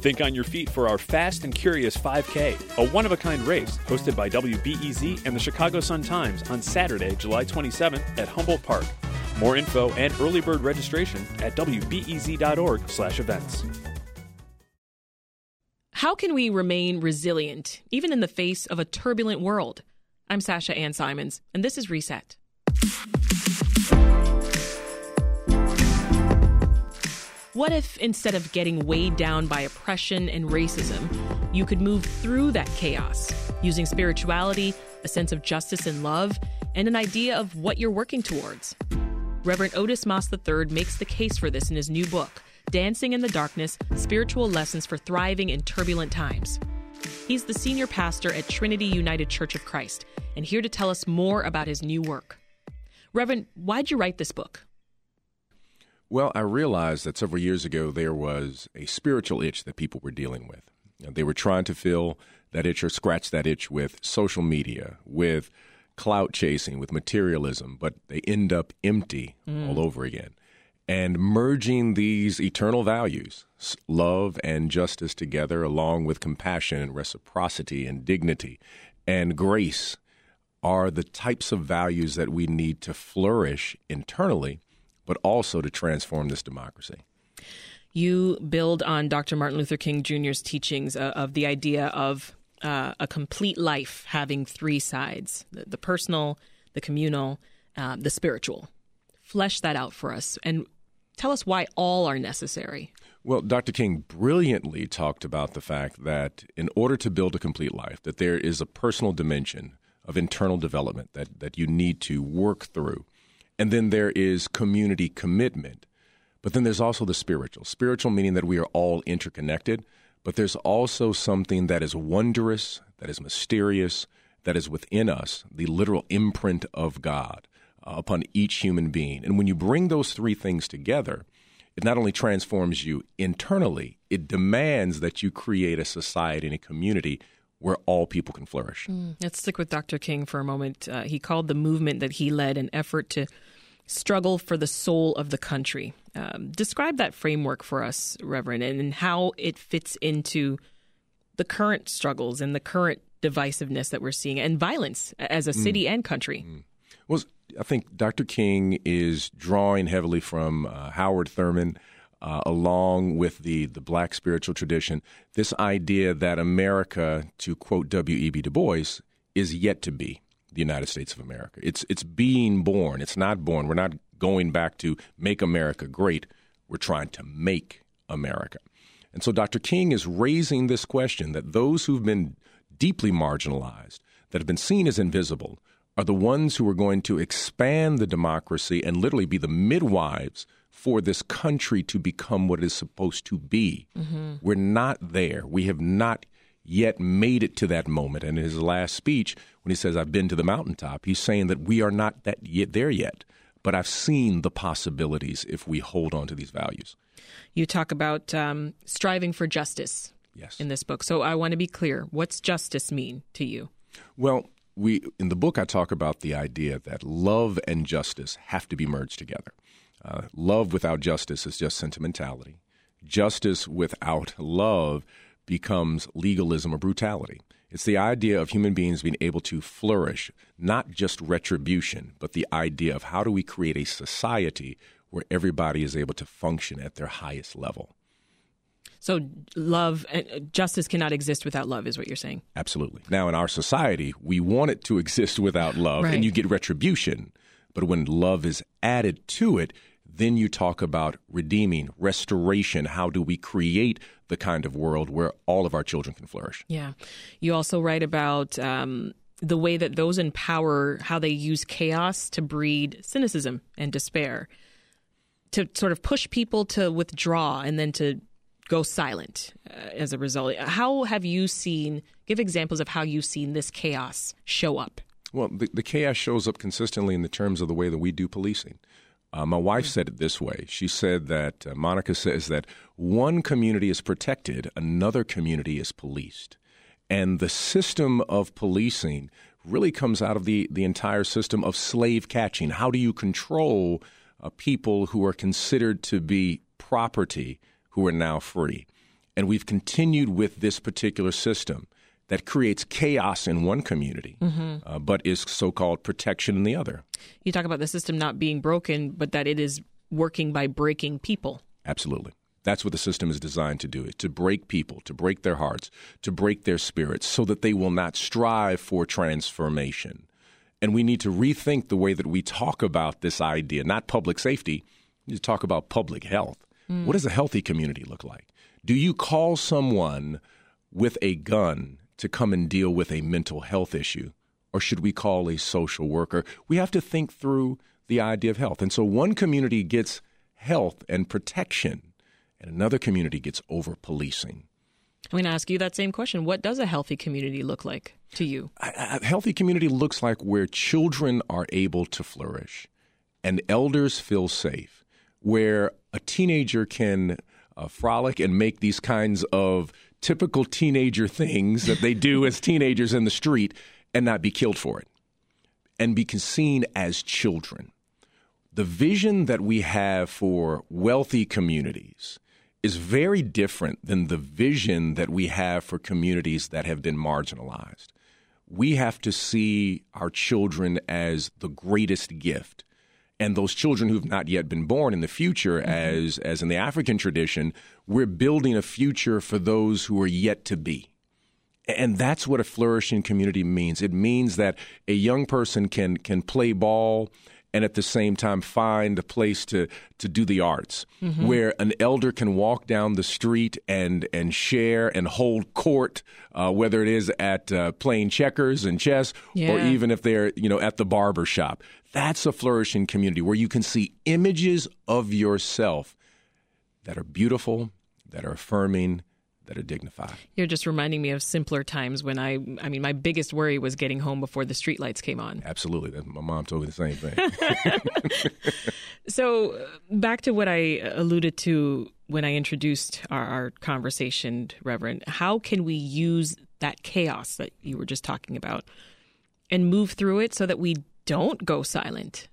Think on your feet for our Fast and Curious 5K, a one-of-a-kind race hosted by WBEZ and the Chicago Sun-Times on Saturday, July 27th at Humboldt Park. More info and early bird registration at wbez.org/events. How can we remain resilient, even in the face of a turbulent world? I'm Sasha Ann Simons, and this is Reset. What if, instead of getting weighed down by oppression and racism, you could move through that chaos using spirituality, a sense of justice and love, and an idea of what you're working towards? Reverend Otis Moss III makes the case for this in his new book, Dancing in the Darkness, Spiritual Lessons for Thriving in Turbulent Times. He's the senior pastor at Trinity United Church of Christ, and here to tell us more about his new work. Reverend, why'd you write this book? Well, I realized that several years ago there was a spiritual itch that people were dealing with. They were trying to fill that itch or scratch that itch with social media, with clout chasing, with materialism, but they end up empty all over again. And merging these eternal values, love and justice together, along with compassion and reciprocity and dignity and grace, are the types of values that we need to flourish internally, but also to transform this democracy. You build on Dr. Martin Luther King Jr.'s teachings of the idea of a complete life having three sides, the personal, the communal, the spiritual. Flesh that out for us and tell us why all are necessary. Well, Dr. King brilliantly talked about the fact that in order to build a complete life, that there is a personal dimension of internal development that you need to work through. And then there is community commitment. But then there's also the spiritual. Spiritual meaning that we are all interconnected, but there's also something that is wondrous, that is mysterious, that is within us, the literal imprint of God upon each human being. And when you bring those three things together, it not only transforms you internally, it demands that you create a society and a community where all people can flourish. Let's stick with Dr. King for a moment. He called the movement that he led an effort to struggle for the soul of the country. Describe that framework for us, Reverend, and how it fits into the current struggles and the current divisiveness that we're seeing and violence as a city and country. Well, I think Dr. King is drawing heavily from Howard Thurman, along with the Black spiritual tradition, this idea that America, to quote W.E.B. Du Bois, is yet to be the United States of America. It's being born. It's not born. We're not going back to make America great. We're trying to make America. And so Dr. King is raising this question that those who've been deeply marginalized, that have been seen as invisible, are the ones who are going to expand the democracy and literally be the midwives for this country to become what it is supposed to be. We're not there. We have not yet made it to that moment. And in his last speech, when he says, I've been to the mountaintop, he's saying that we are not there yet. But I've seen the possibilities if we hold on to these values. You talk about striving for justice in this book. So I want to be clear. What's justice mean to you? Well, in the book, I talk about the idea that love and justice have to be merged together. Love without justice is just sentimentality. Justice without love becomes legalism or brutality. It's the idea of human beings being able to flourish, not just retribution, but the idea of how do we create a society where everybody is able to function at their highest level. So love and justice cannot exist without love is what you're saying. Absolutely. Now, in our society, we want it to exist without love, and you get retribution. But when love is added to it, then you talk about redeeming, restoration. How do we create the kind of world where all of our children can flourish? Yeah. You also write about the way that those in power, how they use chaos to breed cynicism and despair, to sort of push people to withdraw and then to go silent as a result. How have you seen, give examples of how you've seen this chaos show up? Well, the chaos shows up consistently in the terms of the way that we do policing. My wife said it this way. She said that, Monica says that one community is protected, another community is policed. And the system of policing really comes out of the entire system of slave catching. How do you control people who are considered to be property who are now free? And we've continued with this particular system that creates chaos in one community, but is so-called protection in the other. You talk about the system not being broken, but that it is working by breaking people. Absolutely. That's what the system is designed to do, is to break people, to break their hearts, to break their spirits so that they will not strive for transformation. And we need to rethink the way that we talk about this idea, not public safety, we need to talk about public health. What does a healthy community look like? Do you call someone with a gun to come and deal with a mental health issue, or should we call a social worker? We have to think through the idea of health. And so one community gets health and protection, and another community gets over-policing. I'm going to ask you that same question. What does a healthy community look like to you? A healthy community looks like where children are able to flourish and elders feel safe, where a teenager can frolic and make these kinds of typical teenager things that they do as teenagers in the street and not be killed for it and be seen as children. The vision that we have for wealthy communities is very different than the vision that we have for communities that have been marginalized. We have to see our children as the greatest gift. And those children who've not yet been born in the future, as in the African tradition, we're building a future for those who are yet to be. And that's what a flourishing community means. It means that a young person can play ball and at the same time find a place to do the arts, where an elder can walk down the street and share and hold court, whether it is at playing checkers and chess, or even if they're at the barber shop. That's a flourishing community where you can see images of yourself that are beautiful, that are affirming, that are dignified. You're just reminding me of simpler times when I mean, my biggest worry was getting home before the streetlights came on. Absolutely. My mom told me the same thing. So back to what I alluded to when I introduced our conversation, Reverend, how can we use that chaos that you were just talking about and move through it so that we don't go silent?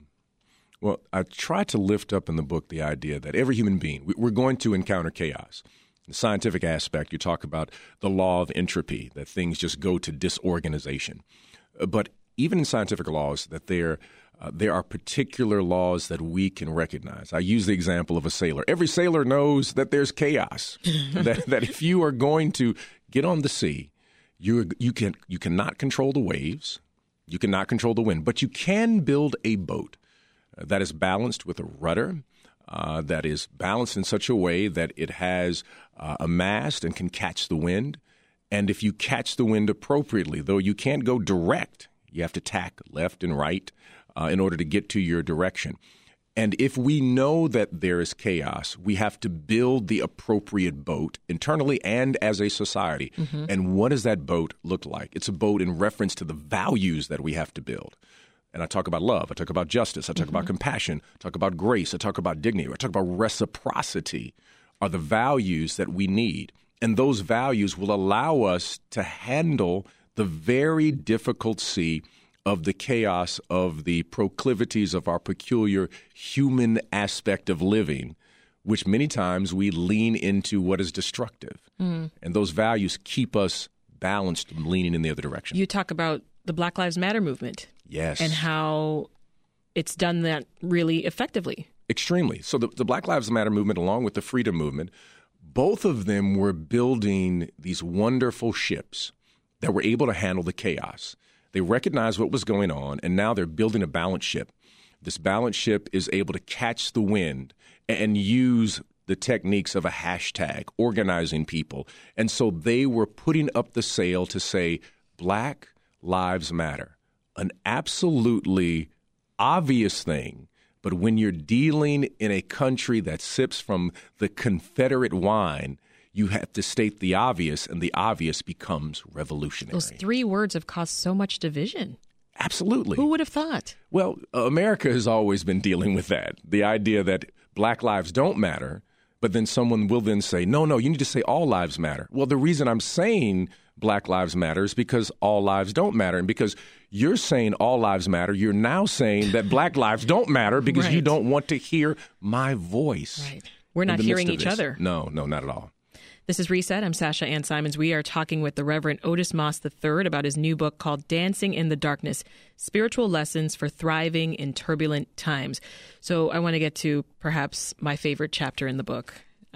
Well, I try to lift up in the book the idea that every human being, we're going to encounter chaos. In the scientific aspect, you talk about the law of entropy, that things just go to disorganization. But even in scientific laws, that there are particular laws that we can recognize. I use the example of a sailor. Every sailor knows that there's chaos, that if you are going to get on the sea, you cannot control the waves, you cannot control the wind, but you can build a boat that is balanced with a rudder, that is balanced in such a way that it has a mast and can catch the wind. And if you catch the wind appropriately, though you can't go direct, you have to tack left and right in order to get to your direction. And if we know that there is chaos, we have to build the appropriate boat internally and as a society. And what does that boat look like? It's a boat in reference to the values that we have to build. And I talk about love, I talk about justice, I talk about compassion, I talk about grace, I talk about dignity, I talk about reciprocity are the values that we need. And those values will allow us to handle the very difficult sea of the chaos of the proclivities of our peculiar human aspect of living, which many times we lean into what is destructive. And those values keep us balanced and leaning in the other direction. You talk about the Black Lives Matter movement. Yes. And how it's done that really effectively. Extremely. So the Black Lives Matter movement, along with the Freedom Movement, both of them were building these wonderful ships that were able to handle the chaos. They recognized what was going on, and now they're building a balanced ship. This balanced ship is able to catch the wind and use the techniques of a hashtag, organizing people. And so they were putting up the sail to say, Black Lives Matter, an absolutely obvious thing. But when you're dealing in a country that sips from the Confederate wine, you have to state the obvious, and the obvious becomes revolutionary. Those 3 words have caused so much division. Absolutely. Who would have thought? Well, America has always been dealing with that. The idea that Black lives don't matter, but then someone will then say, no, you need to say all lives matter. Well, the reason I'm saying Black Lives Matter is because all lives don't matter. And because you're saying all lives matter, you're now saying that Black lives don't matter because you don't want to hear my voice. Right. We're not hearing each other. No, not at all. This is Reset. I'm Sasha Ann Simons. We are talking with the Reverend Otis Moss III about his new book called Dancing in the Darkness, Spiritual Lessons for Thriving in Turbulent Times. So I want to get to perhaps my favorite chapter in the book,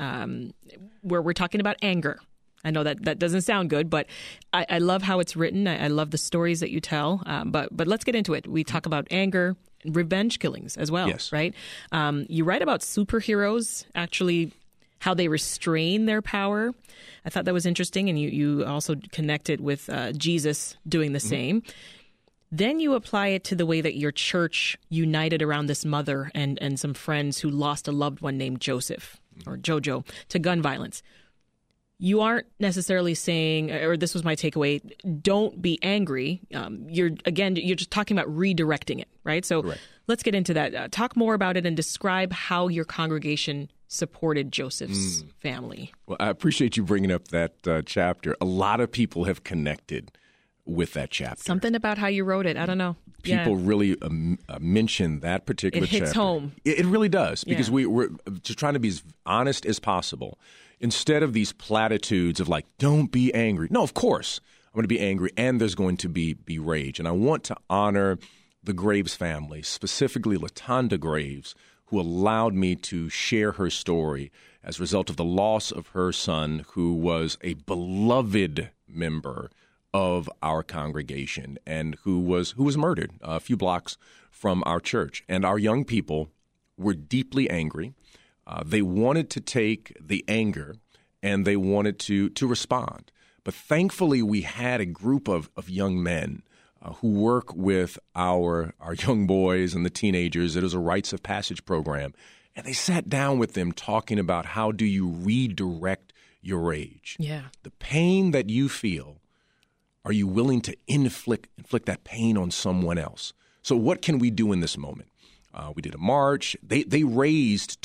where we're talking about anger. I know that doesn't sound good, but I love how it's written. I love the stories that you tell. But let's get into it. We talk about anger, revenge killings as well, yes. Right? You write about superheroes actually how they restrain their power. I thought that was interesting, and you also connect it with Jesus doing the same. Then you apply it to the way that your church united around this mother and some friends who lost a loved one named Joseph, or Jojo, to gun violence. You aren't necessarily saying, or this was my takeaway, don't be angry. You're just talking about redirecting it, right? So Correct. Let's get into that. Talk more about it and describe how your congregation supported Joseph's family. Well, I appreciate you bringing up that chapter. A lot of people have connected with that chapter. Something about how you wrote it. I don't know. People really mention that particular chapter. It hits home. It really does, because Yeah. we're just trying to be as honest as possible. Instead of these platitudes of like, don't be angry. No, of course, I'm going to be angry, and there's going to be rage. And I want to honor the Graves family, specifically LaTonda Graves, who allowed me to share her story as a result of the loss of her son, who was a beloved member of our congregation and who was murdered a few blocks from our church. And our young people were deeply angry. They wanted to take the anger and they wanted to respond. But thankfully, we had a group of young men who work with our young boys and the teenagers. It was a rites of passage program. And they sat down with them talking about how do you redirect your rage? Yeah. The pain that you feel, are you willing to inflict that pain on someone else? So what can we do in this moment? We did a march. They raised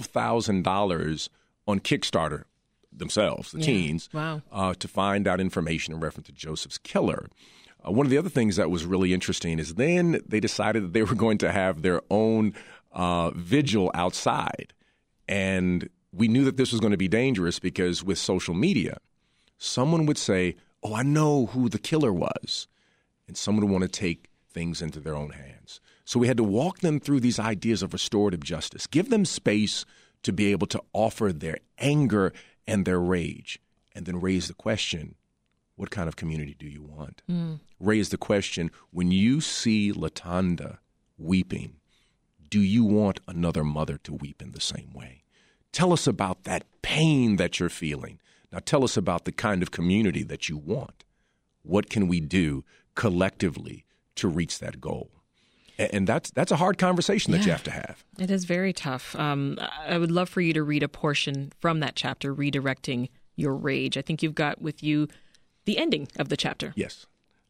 $12,000 on Kickstarter themselves, the teens, Wow. To find out information in reference to Joseph's killer. One of the other things that was really interesting is then they decided that they were going to have their own vigil outside. And we knew that this was going to be dangerous because with social media, someone would say, oh, I know who the killer was. And someone would want to take things into their own hands. So we had to walk them through these ideas of restorative justice, give them space to be able to offer their anger and their rage, and then raise the question, what kind of community do you want? Raise the question, when you see LaTonda weeping, do you want another mother to weep in the same way? Tell us about that pain that you're feeling. Now tell us about the kind of community that you want. What can we do collectively to reach that goal? And that's a hard conversation that you have to have. It is very tough. I would love for you to read a portion from that chapter, Redirecting Your Rage. I think you've got with you the ending of the chapter. Yes.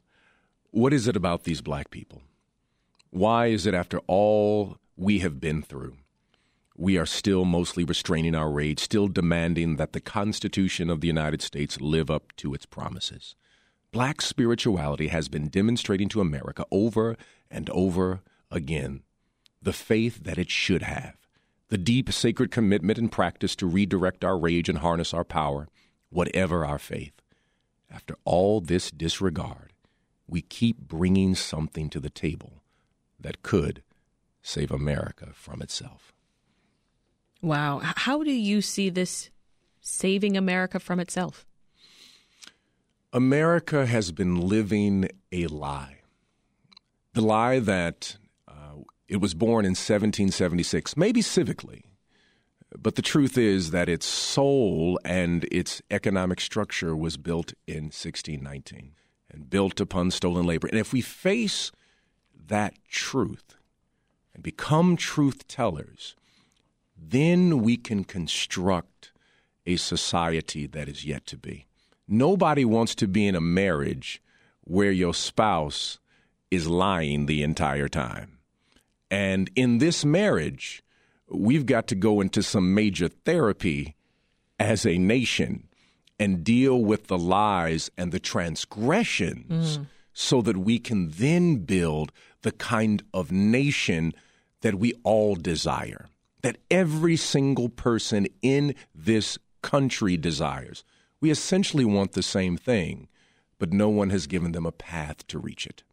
What is it about these black people? Why is it after all we have been through, we are still mostly restraining our rage, still demanding that the Constitution of the United States live up to its promises? Black spirituality has been demonstrating to America over and over again the faith that it should have, the deep sacred commitment and practice to redirect our rage and harness our power, whatever our faith. After all this disregard, we keep bringing something to the table that could save America from itself. Wow. How do you see this saving America from itself? America has been living a lie. The lie that it was born in 1776, maybe civically, but the truth is that its soul and its economic structure was built in 1619 and built upon stolen labor. And if we face that truth and become truth tellers, then we can construct a society that is yet to be. Nobody wants to be in a marriage where your spouse is lying the entire time. And in this marriage, we've got to go into some major therapy as a nation and deal with the lies and the transgressions so that we can then build the kind of nation that we all desire, that every single person in this country desires. We essentially want the same thing, but no one has given them a path to reach it.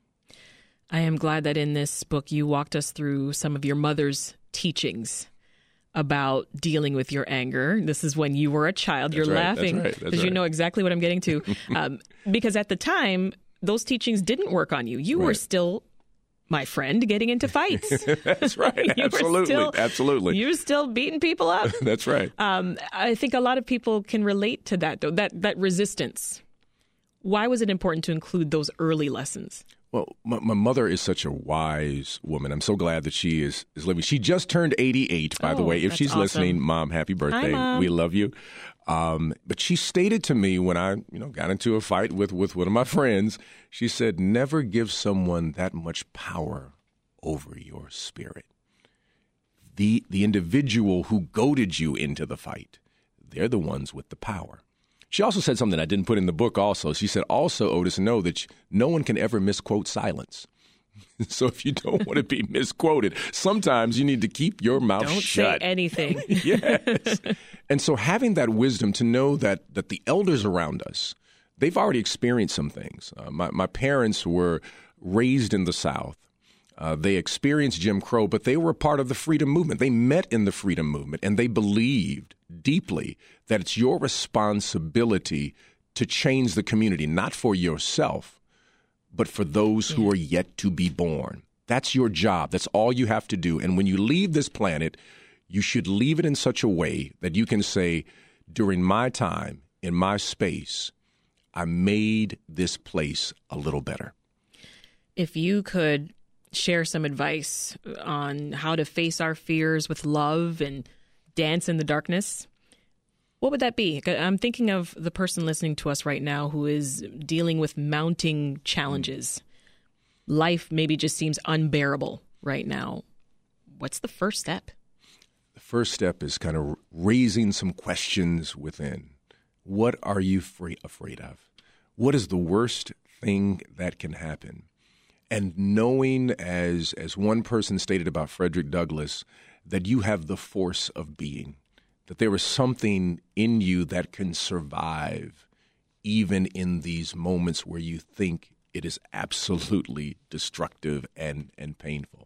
I am glad that in this book you walked us through some of your mother's teachings about dealing with your anger. This is when you were a child. You're laughing because you know exactly what I'm getting to. Because at the time, those teachings didn't work on you. You were still, my friend, getting into fights. That's right. Absolutely. You were still beating people up. That's right. I think a lot of people can relate to that, though, that resistance. Why was it important to include those early lessons? Well, my mother is such a wise woman. I'm so glad that she is living. She just turned 88, by the way. If she's listening, Mom, happy birthday. Hi, Mom. We love you. But she stated to me when I got into a fight with one of my friends, she said, never give someone that much power over your spirit. The individual who goaded you into the fight, they're the ones with the power. She also said something I didn't put in the book also. She said, also, Otis, know that no one can ever misquote silence. So if you don't want to be misquoted, sometimes you need to keep your mouth shut. Don't say anything. Yes. And so having that wisdom to know that the elders around us, they've already experienced some things. My parents were raised in the South. They experienced Jim Crow, but they were part of the freedom movement. They met in the freedom movement, and they believed deeply that it's your responsibility to change the community, not for yourself, but for those who are yet to be born. That's your job. That's all you have to do. And when you leave this planet, you should leave it in such a way that you can say, during my time, in my space, I made this place a little better. If you could share some advice on how to face our fears with love and dance in the darkness, what would that be? I'm thinking of the person listening to us right now who is dealing with mounting challenges. Life maybe just seems unbearable right now. What's the first step? The first step is kind of raising some questions within. What are you afraid of? What is the worst thing that can happen? And knowing, as one person stated about Frederick Douglass, that you have the force of being, that there is something in you that can survive even in these moments where you think it is absolutely destructive and painful.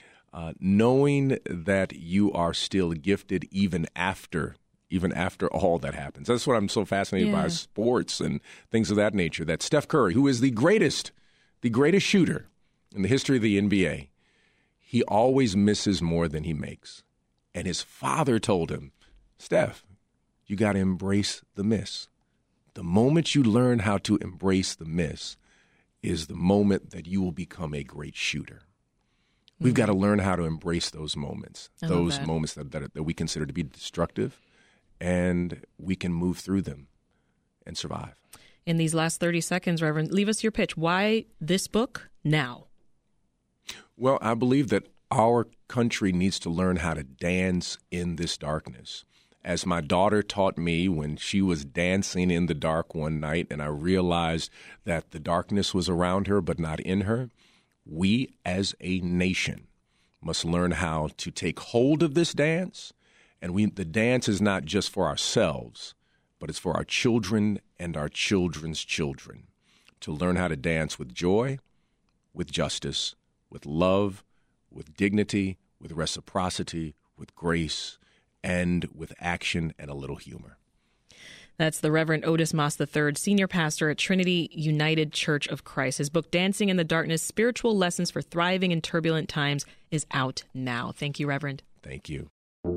Knowing that you are still gifted even after all that happens. That's what I'm so fascinated by sports and things of that nature, that Steph Curry, who is the greatest shooter in the history of the NBA, he always misses more than he makes. And his father told him, Steph, you got to embrace the miss. The moment you learn how to embrace the miss is the moment that you will become a great shooter. We've got to learn how to embrace those moments, moments that we consider to be destructive, and we can move through them and survive. In these last 30 seconds, Reverend, leave us your pitch. Why this book now? Well, I believe that our country needs to learn how to dance in this darkness. As my daughter taught me when she was dancing in the dark one night, and I realized that the darkness was around her but not in her, we as a nation must learn how to take hold of this dance. And the dance is not just for ourselves, but it's for our children and our children's children, to learn how to dance with joy, with justice, with love, with dignity, with reciprocity, with grace, and with action and a little humor. That's the Reverend Otis Moss III, Senior Pastor at Trinity United Church of Christ. His book, Dancing in the Darkness, Spiritual Lessons for Thriving in Turbulent Times, is out now. Thank you, Reverend. Thank you.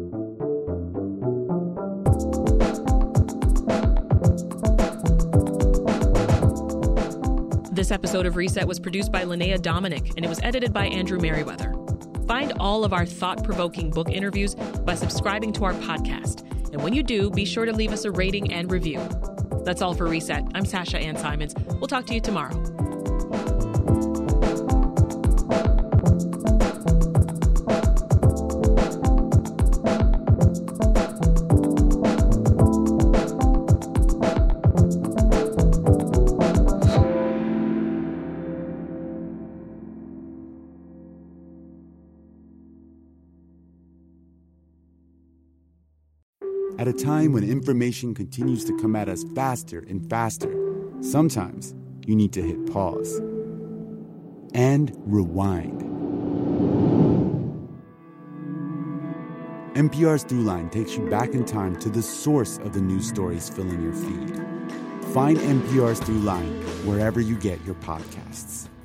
This episode of Reset was produced by Linnea Dominic, and it was edited by Andrew Merriweather. Find all of our thought-provoking book interviews by subscribing to our podcast. And when you do, be sure to leave us a rating and review. That's all for Reset. I'm Sasha Ann Simons. We'll talk to you tomorrow. At a time when information continues to come at us faster and faster, sometimes you need to hit pause and rewind. NPR's Throughline takes you back in time to the source of the news stories filling your feed. Find NPR's Throughline wherever you get your podcasts.